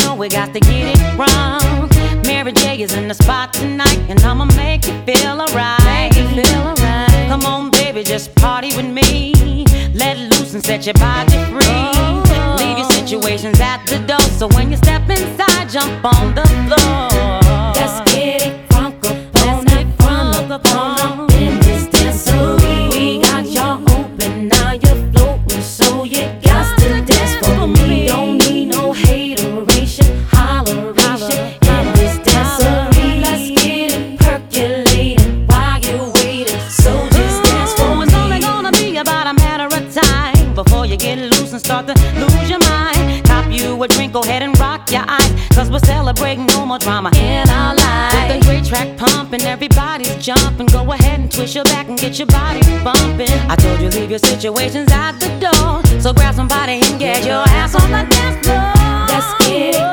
know we got to get it wrong. Mary J is in the spot tonight, and I'ma make you feel alright. Come on, baby, just party with me. Let loose and set your body free. Leave your situations at the door, so when you step inside, jump on the floor. Let's get it crunk up in this dancery. We got y'all open, now you're floating, so you got to dance for me. Don't need no hateration, holleration in this dancery. Let's get it percolating while you're waiting, so just dance for me. It's only gonna be about a matter of time before you get loose and start to lose your mind. Cop you a drink, go ahead and rock your eyes, cause we're celebrating no more drama in our lives. With the great track pumping, everybody's jumping. Go ahead and twist your back and get your body bumping. I told you leave your situations at the door, so grab somebody and get your ass on the dance floor. Let's get it